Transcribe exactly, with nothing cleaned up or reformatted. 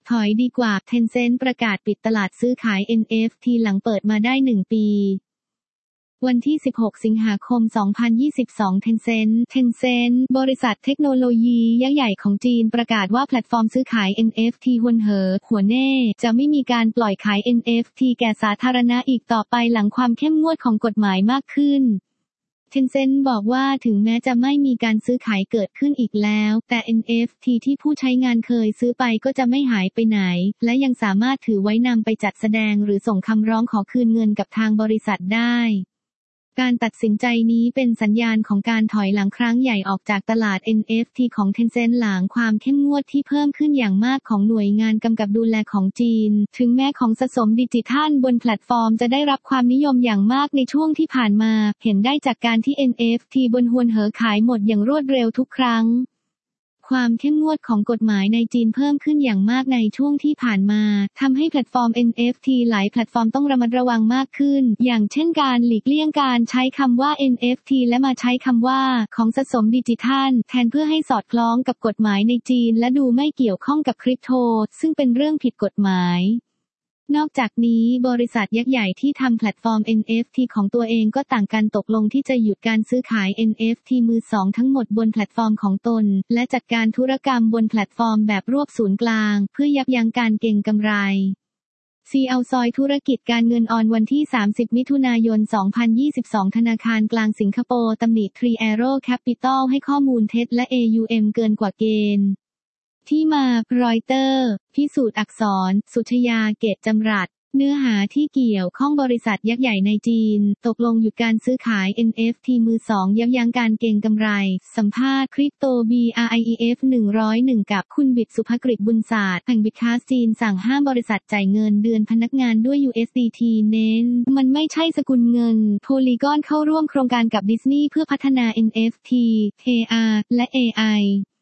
ถอยดีกว่า Tencent ประกาศปิดตลาดซื้อขาย เอ็น เอฟ ที หลังเปิดมาได้หนึ่งปีวันที่สิบหกสิงหาคมสองพันยี่สิบสอง Tencent Tencent บริษัทเทคโนโลยียักษ์ใหญ่ของจีนประกาศว่าแพลตฟอร์มซื้อขาย เอ็น เอฟ ที ฮวนเหอหัวเน่จะไม่มีการปล่อยขาย เอ็น เอฟ ที แก่สาธารณะอีกต่อไปหลังความเข้มงวดของกฎหมายมากขึ้น Tencent บอกว่าถึงแม้จะไม่มีการซื้อขายเกิดขึ้นอีกแล้วแต่ เอ็น เอฟ ที ที่ผู้ใช้งานเคยซื้อไปก็จะไม่หายไปไหนและยังสามารถถือไว้นำไปจัดแสดงหรือส่งคำร้องขอคืนเงินกับทางบริษัทได้การตัดสินใจนี้เป็นสัญญาณของการถอยหลังครั้งใหญ่ออกจากตลาด เอ็น เอฟ ที ของ Tencent หลังความเข้มงวดที่เพิ่มขึ้นอย่างมากของหน่วยงานกำกับดูแลของจีนถึงแม้ของสะสมดิจิทัลบนแพลตฟอร์มจะได้รับความนิยมอย่างมากในช่วงที่ผ่านมาเห็นได้จากการที่ เอ็น เอฟ ที บนฮวนเหอขายหมดอย่างรวดเร็วทุกครั้งความเข้มงวดของกฎหมายในจีนเพิ่มขึ้นอย่างมากในช่วงที่ผ่านมาทำให้แพลตฟอร์ม เอ็น เอฟ ที หลายแพลตฟอร์มต้องระมัดระวังมากขึ้นอย่างเช่นการหลีกเลี่ยงการใช้คำว่า เอ็น เอฟ ที และมาใช้คำว่าของสะสมดิจิทัลแทนเพื่อให้สอดคล้องกับกฎหมายในจีนและดูไม่เกี่ยวข้องกับคริปโตซึ่งเป็นเรื่องผิดกฎหมายนอกจากนี้บริษัทยักษ์ใหญ่ที่ทำแพลตฟอร์ม เอ็น เอฟ ที ของตัวเองก็ต่างกันตกลงที่จะหยุดการซื้อขาย เอ็น เอฟ ที มือสองทั้งหมดบนแพลตฟอร์มของตนและจัดการธุรกรรมบนแพลตฟอร์มแบบรวบศูนย์กลางเพื่อยับยั้งการเก็งกำไร ซี แอล ซอยธุรกิจการเงินออนวันที่สามสิบมิถุนายนสองพันยี่สิบสองธนาคารกลางสิงคโปร์ตำหนิ Three Arrow Capital ให้ข้อมูลเท็จและ เอ ยู เอ็ม เกินกว่าเกณฑ์ที่มารอยเตอร์พิสูจน์อักษรสุชยาเกตจำรัดเนื้อหาที่เกี่ยวข้องบริษัทยักษ์ใหญ่ในจีนตกลงหยุดการซื้อขาย เอ็น เอฟ ที มือสองยับยั้งการเก็งกำไรสัมภาษณ์คริปโต บี อาร์ ไอ อี เอฟ หนึ่งร้อยเอ็ด กับคุณบิตสุภกฤษบุญศาสตร์แห่งบิตคาสจีนสั่งห้ามบริษัทจ่ายเงินเดือนพนักงานด้วย ยู เอส ดี ที เน้นมันไม่ใช่สกุลเงิน Polygon เข้าร่วมโครงการกับดิสนีย์เพื่อพัฒนา เอ็น เอฟ ที เอ อาร์ และ เอ ไอ